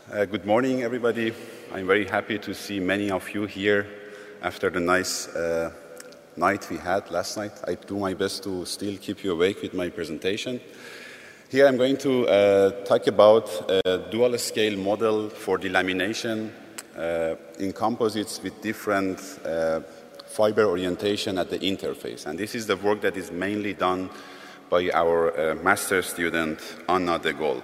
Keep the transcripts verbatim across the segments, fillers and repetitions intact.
Uh, good morning, everybody. I'm very happy to see many of you here after the nice uh, night we had last night. I do my best to still keep you awake with my presentation. Here I'm going to uh, talk about a dual-scale model for delamination uh, in composites with different uh, fiber orientation at the interface. And this is the work that is mainly done by our uh, master student, Anna de Gaulle.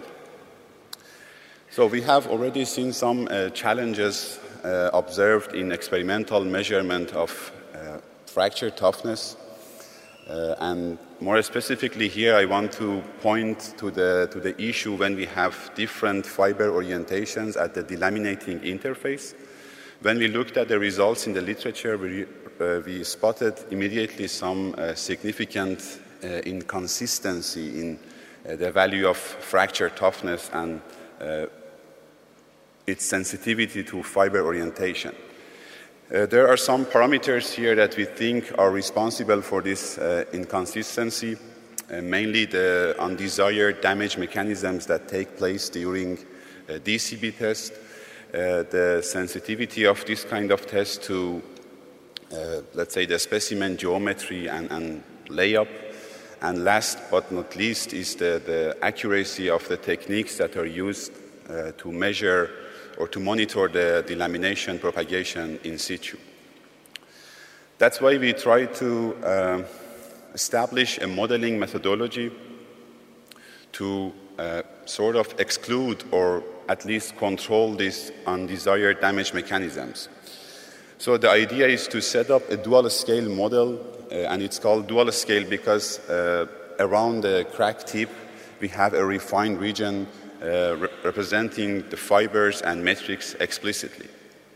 So we have already seen some uh, challenges uh, observed in experimental measurement of uh, fracture toughness. Uh, and more specifically here, I want to point to the, to the issue when we have different fiber orientations at the delaminating interface. When we looked at the results in the literature, we, uh, we spotted immediately some uh, significant uh, inconsistency in uh, the value of fracture toughness and uh, its sensitivity to fiber orientation. Uh, there are some parameters here that we think are responsible for this uh, inconsistency, uh, mainly the undesired damage mechanisms that take place during a D C B test, uh, the sensitivity of this kind of test to, uh, let's say, the specimen geometry and, and layup, and last but not least is the, the accuracy of the techniques that are used uh, to measure or to monitor the delamination propagation in situ. That's why we try to uh, establish a modeling methodology to uh, sort of exclude or at least control these undesired damage mechanisms. So the idea is to set up a dual-scale model, uh, and it's called dual-scale because uh, around the crack tip we have a refined region Uh, re representing the fibers and metrics explicitly.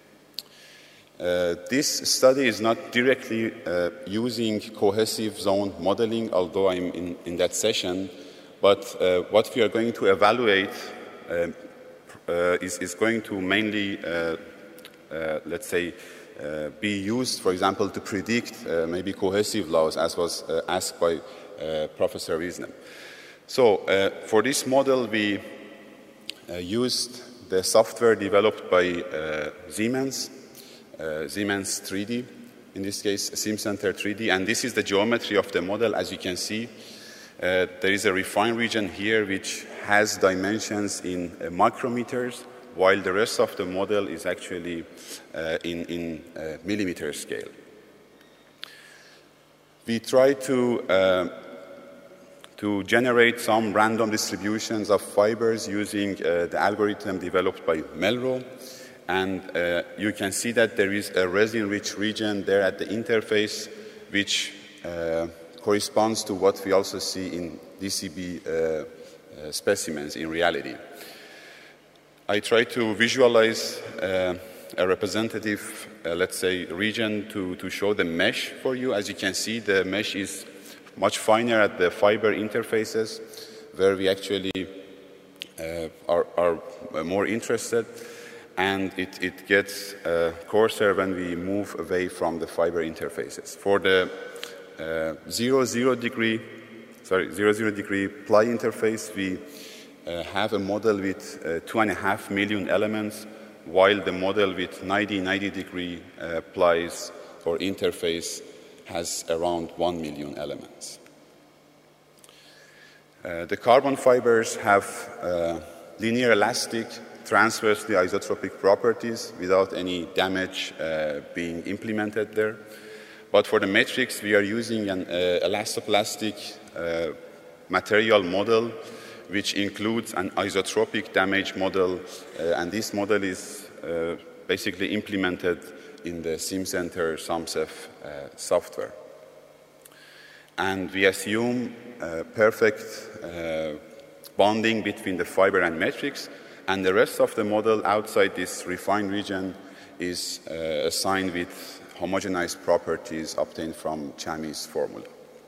Uh, this study is not directly uh, using cohesive zone modeling, although I'm in, in that session, but uh, what we are going to evaluate uh, uh, is, is going to mainly, uh, uh, let's say, uh, be used, for example, to predict uh, maybe cohesive laws, as was uh, asked by uh, Professor Wiesner. So uh, for this model, we Uh, used the software developed by uh, Siemens, uh, Siemens three D, in this case SimCenter three D, and this is the geometry of the model. As you can see, uh, there is a refined region here which has dimensions in uh, micrometers, while the rest of the model is actually uh, in, in uh, millimeter scale. We try to uh, to generate some random distributions of fibers using uh, the algorithm developed by Melro. And uh, you can see that there is a resin-rich region there at the interface, which uh, corresponds to what we also see in D C B uh, uh, specimens in reality. I try to visualize uh, a representative, uh, let's say, region to, to show the mesh for you. As you can see, the mesh is much finer at the fiber interfaces, where we actually uh, are, are more interested, and it, it gets uh, coarser when we move away from the fiber interfaces. For the uh, zero, zero degree, sorry, zero, zero degree ply interface, we uh, have a model with uh, two and a half million elements, while the model with ninety, ninety degree uh, plies or interface has around one million elements. Uh, the carbon fibers have uh, linear elastic, transversely isotropic properties without any damage uh, being implemented there. But for the metrics, we are using an uh, elastoplastic uh, material model, which includes an isotropic damage model, uh, and this model is uh, basically implemented in the SimCenter SAMSEF uh, software. And we assume uh, perfect uh, bonding between the fiber and metrics, and the rest of the model outside this refined region is uh, assigned with homogenized properties obtained from Chami's formula.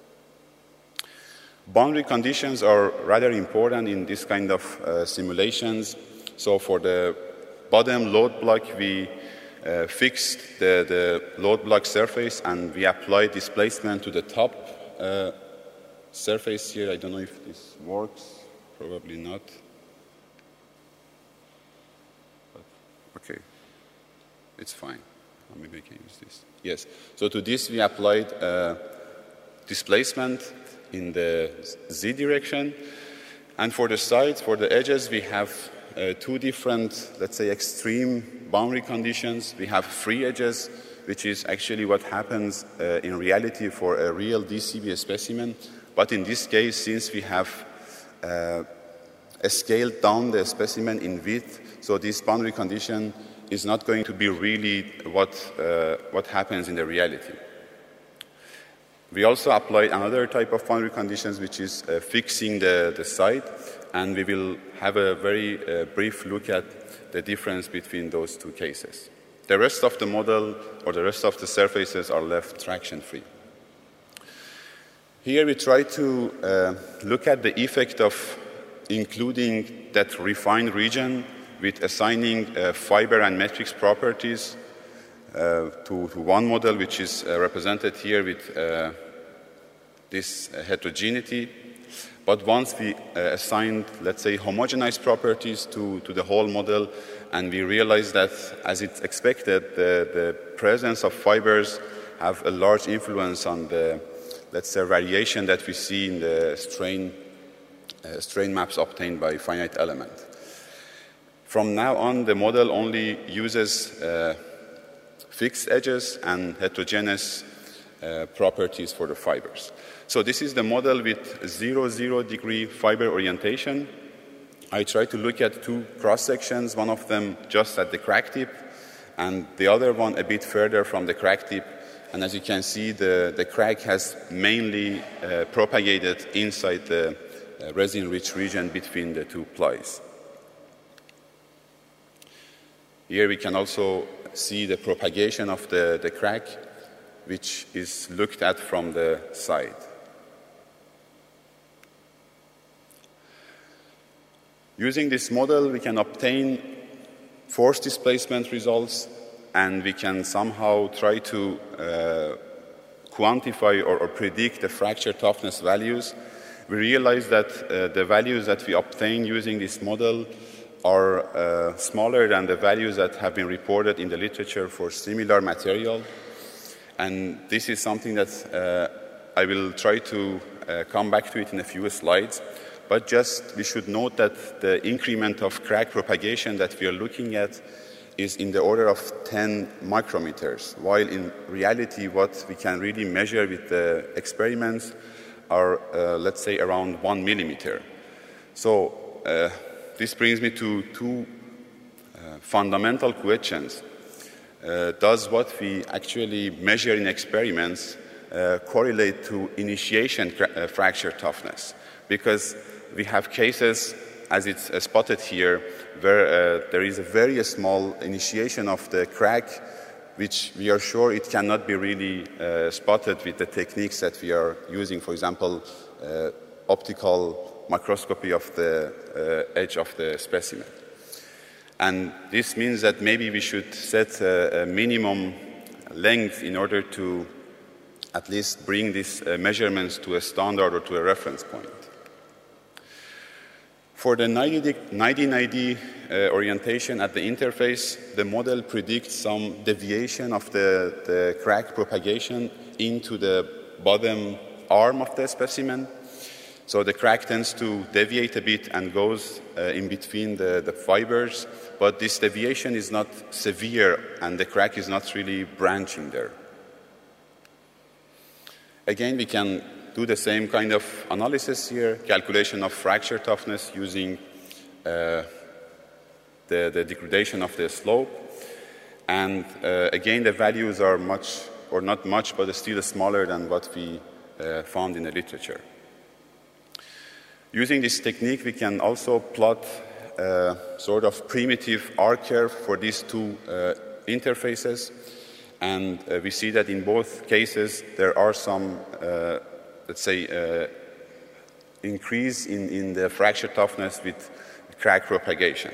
Boundary conditions are rather important in this kind of uh, simulations. So for the bottom load block, we uh, fixed the, the load block surface, and we applied displacement to the top uh, surface here. I don't know if this works, probably not. Okay, it's fine. Maybe I can use this. Yes, so to this we applied uh, displacement in the z direction. And for the sides, for the edges, we have uh, two different, let's say, extreme boundary conditions. We have free edges, which is actually what happens uh, in reality for a real D C B specimen. But in this case, since we have uh, scaled down the specimen in width, so this boundary condition is not going to be really what, uh, what happens in the reality. We also applied another type of boundary conditions, which is uh, fixing the, the side, and we will have a very uh, brief look at the difference between those two cases. The rest of the model or the rest of the surfaces are left traction-free. Here we try to uh, look at the effect of including that refined region with assigning uh, fiber and matrix properties uh, to, to one model, which is uh, represented here with uh, this uh, heterogeneity. But once we uh, assigned, let's say, homogenized properties to, to the whole model, and we realized that, as it's expected, the, the presence of fibers have a large influence on the, let's say, variation that we see in the strain, uh, strain maps obtained by finite element. From now on, the model only uses uh, fixed edges and heterogeneous uh, properties for the fibers. So this is the model with zero, zero degree fiber orientation. I try to look at two cross-sections, one of them just at the crack tip, and the other one a bit further from the crack tip. And as you can see, the, the crack has mainly uh, propagated inside the uh, resin-rich region between the two plies. Here we can also see the propagation of the, the crack, which is looked at from the side. Using this model, we can obtain force displacement results, and we can somehow try to uh, quantify or, or predict the fracture toughness values. We realize that uh, the values that we obtain using this model are uh, smaller than the values that have been reported in the literature for similar material. And this is something that uh, I will try to uh, come back to it in a few slides. But just we should note that the increment of crack propagation that we are looking at is in the order of ten micrometers, while in reality what we can really measure with the experiments are, uh, let's say, around one millimeter. So uh, this brings me to two uh, fundamental questions. Uh, does what we actually measure in experiments uh, correlate to initiation uh, fracture toughness? Because we have cases, as it's uh, spotted here, where uh, there is a very small initiation of the crack, which we are sure it cannot be really uh, spotted with the techniques that we are using, for example, uh, optical microscopy of the uh, edge of the specimen. And this means that maybe we should set a, a minimum length in order to at least bring these uh, measurements to a standard or to a reference point. For the ninety ninety uh, orientation at the interface, the model predicts some deviation of the, the crack propagation into the bottom arm of the specimen. So the crack tends to deviate a bit and goes uh, in between the, the fibers, but this deviation is not severe and the crack is not really branching there. Again, we can do the same kind of analysis here, calculation of fracture toughness using uh, the, the degradation of the slope. And uh, again, the values are much, or not much, but still smaller than what we uh, found in the literature. Using this technique, we can also plot a sort of primitive R-curve for these two uh, interfaces. And uh, we see that in both cases, there are some, uh, let's say, uh, increase in, in the fracture toughness with crack propagation.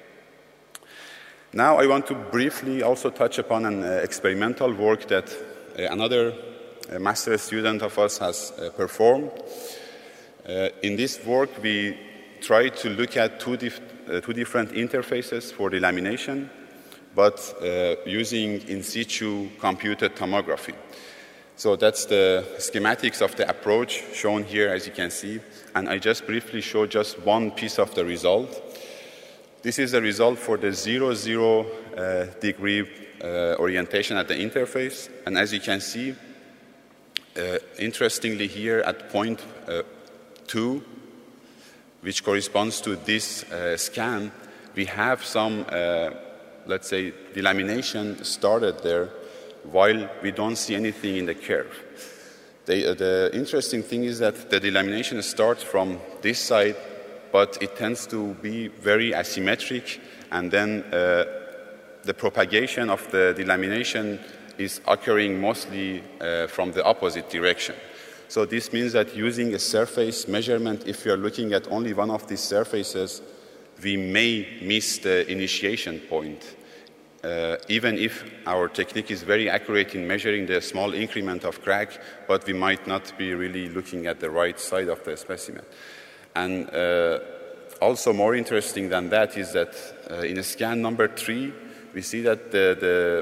Now I want to briefly also touch upon an uh, experimental work that uh, another uh, master student of us has uh, performed. Uh, in this work, we try to look at two, dif uh, two different interfaces for the lamination. but uh, using in situ computed tomography. So that's the schematics of the approach shown here, as you can see. And I just briefly show just one piece of the result. This is the result for the zero, zero uh, degree uh, orientation at the interface. And as you can see, uh, interestingly here at point uh, two, which corresponds to this uh, scan, we have some, uh, let's say, delamination started there, while we don't see anything in the curve. The, uh, the interesting thing is that the delamination starts from this side, but it tends to be very asymmetric, and then uh, the propagation of the delamination is occurring mostly uh, from the opposite direction. So this means that using a surface measurement, if you're looking at only one of these surfaces, we may miss the initiation point. Uh, even if our technique is very accurate in measuring the small increment of crack, but we might not be really looking at the right side of the specimen. And uh, also more interesting than that is that uh, in a scan number three, we see that the,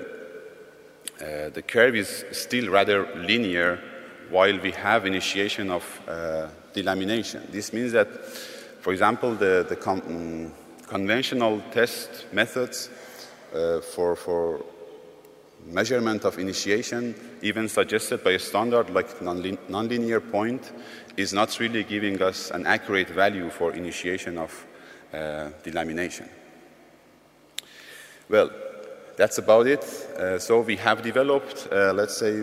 the, uh, the curve is still rather linear while we have initiation of uh, delamination. This means that, for example, the, the con um, conventional test methods Uh, for, for measurement of initiation, even suggested by a standard like nonlinear point, is not really giving us an accurate value for initiation of uh, delamination. Well, that's about it. Uh, so we have developed, uh, let's say,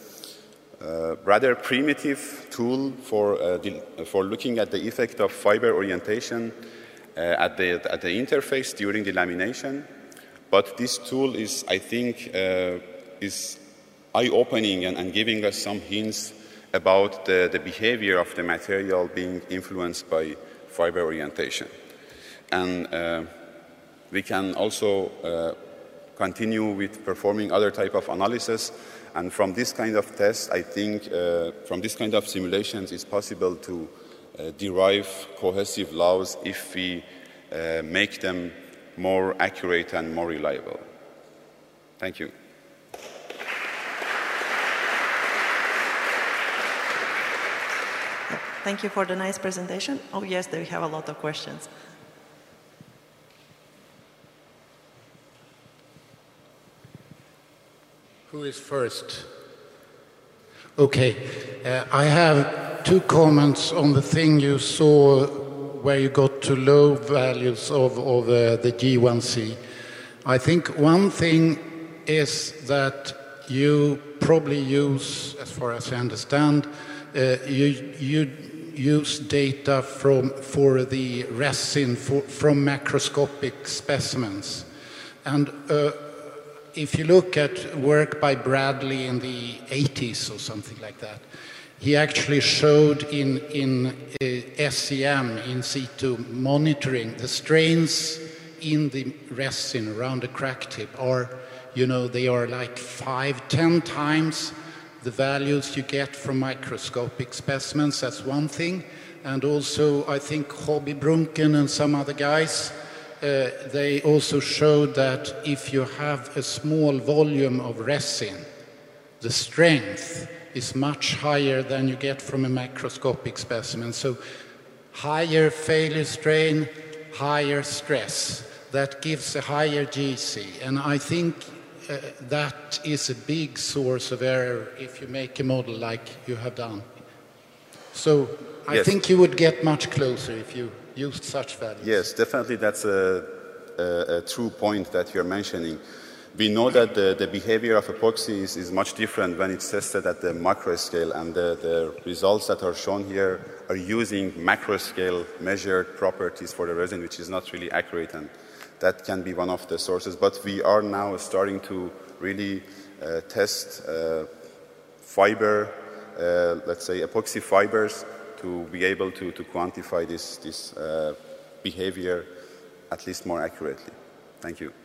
a rather primitive tool for, uh, for looking at the effect of fiber orientation uh, at, the, at the interface during delamination. But this tool is, I think, uh, is eye-opening and, and giving us some hints about the, the behavior of the material being influenced by fiber orientation. And uh, we can also uh, continue with performing other type of analysis. And from this kind of test, I think, uh, from this kind of simulations, it's possible to uh, derive cohesive laws if we uh, make them more accurate and more reliable. Thank you. Thank you for the nice presentation. Oh yes, they have a lot of questions. Who is first? Okay, uh, I have two comments on the thing you saw where you got to low values of, of uh, the G one C. I think one thing is that you probably use, as far as I understand, uh, you, you use data from, for the resin for, from macroscopic specimens. And uh, if you look at work by Bradley in the eighties or something like that, he actually showed in, in uh, S E M, in situ monitoring, the strains in the resin around the crack tip are, you know, they are like five, ten times the values you get from microscopic specimens. That's one thing. And also, I think Hobby Brunken and some other guys, uh, they also showed that if you have a small volume of resin, the strength is much higher than you get from a macroscopic specimen. So higher failure strain, higher stress. That gives a higher G C. And I think uh, that is a big source of error if you make a model like you have done. So I yes. think you would get much closer if you used such values. Yes, definitely that's a, a, a true point that you're mentioning. We know that the, the behavior of epoxy is, is much different when it's tested at the macro scale, and the, the results that are shown here are using macro scale measured properties for the resin, which is not really accurate, and that can be one of the sources. But we are now starting to really uh, test uh, fiber, uh, let's say epoxy fibers, to be able to, to quantify this, this uh, behavior at least more accurately. Thank you.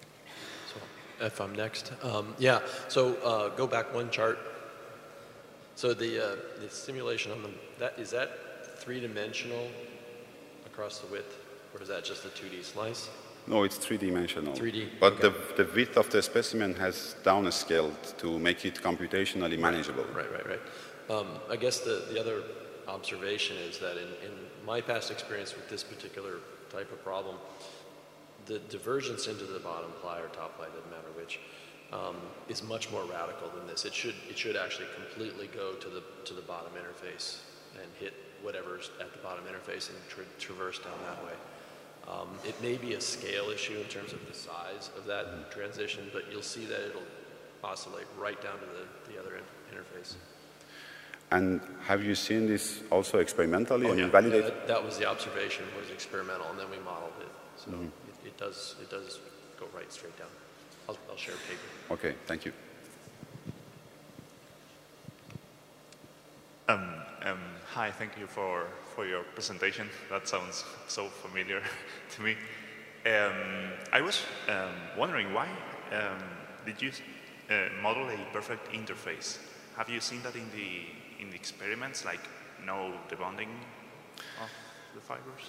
If I'm next. Um, yeah, so uh, go back one chart. So the, uh, the simulation on the, that, is that three-dimensional across the width, or is that just a two D slice? No, it's three-dimensional. three D, But okay. the, the width of the specimen has downscaled to make it computationally manageable. Right, right, right. Um, I guess the, the other observation is that in, in my past experience with this particular type of problem, the divergence into the bottom ply or top ply, doesn't matter which, um, is much more radical than this. It should, it should actually completely go to the, to the bottom interface and hit whatever's at the bottom interface and tra traverse down that way. Um, it may be a scale issue in terms of the size of that transition, but you'll see that it'll oscillate right down to the, the other in interface. And have you seen this also experimentally Oh, and yeah. validated? Yeah, that, that was the observation, was experimental, and then we modeled it. So Mm-hmm. it, it does it does go right straight down. I'll, I'll share a paper. Okay, thank you. Um, um, hi, thank you for, for your presentation. That sounds so familiar to me. Um, I was um, wondering why um, did you uh, model a perfect interface? Have you seen that in the in the experiments, like no debonding of the fibers?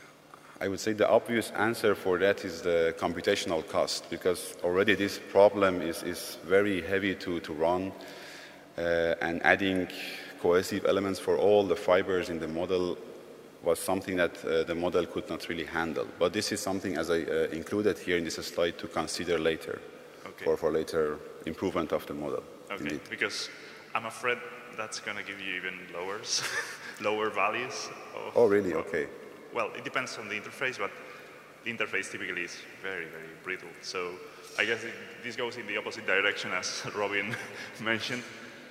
I would say the obvious answer for that is the computational cost, because already this problem is, is very heavy to, to run, uh, and adding cohesive elements for all the fibers in the model was something that uh, the model could not really handle. But this is something, as I uh, included here in this slide, to consider later, Okay. for, for later improvement of the model. Okay, Indeed. because I'm afraid that's going to give you even lowers, lower values. Of, Oh, really? of- Okay. Well, it depends on the interface, but the interface typically is very, very brittle. So I guess it, this goes in the opposite direction, as Robin mentioned.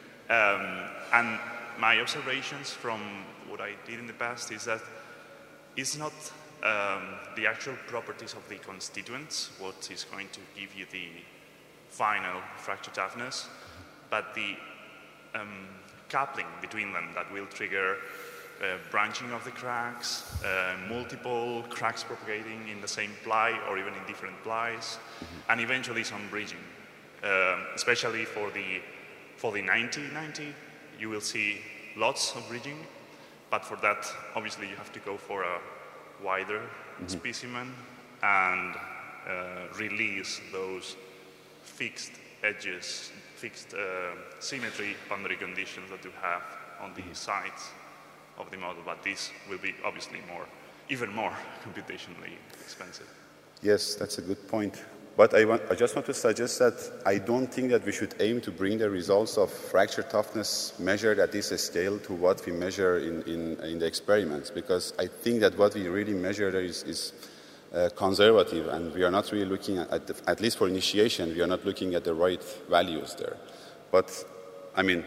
Um, and my observations from what I did in the past is that it's not um, the actual properties of the constituents what is going to give you the final fracture toughness, but the um, coupling between them that will trigger uh, branching of the cracks, uh, multiple cracks propagating in the same ply or even in different plies, and eventually some bridging. Um, especially for the, for the ninety ninety, you will see lots of bridging, but for that, obviously, you have to go for a wider mm-hmm. specimen and uh, release those fixed edges, fixed uh, symmetry boundary conditions that you have on the sides of the model, but this will be obviously more, even more computationally expensive. Yes, that's a good point. But I, want, I just want to suggest that I don't think that we should aim to bring the results of fracture toughness measured at this scale to what we measure in, in, in the experiments, because I think that what we really measure there is, is uh, conservative, and we are not really looking at, at, the, at least for initiation, we are not looking at the right values there. But, I mean,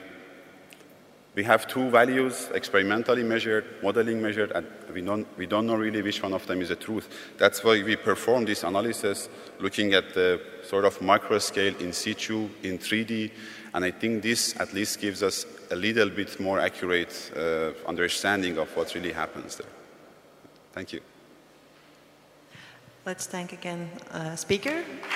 we have two values, experimentally measured, modeling measured, and we don't, we don't know really which one of them is the truth. That's why we perform this analysis, looking at the sort of micro scale in situ, in three D, and I think this at least gives us a little bit more accurate uh, understanding of what really happens there. Thank you. Let's thank again uh, speaker.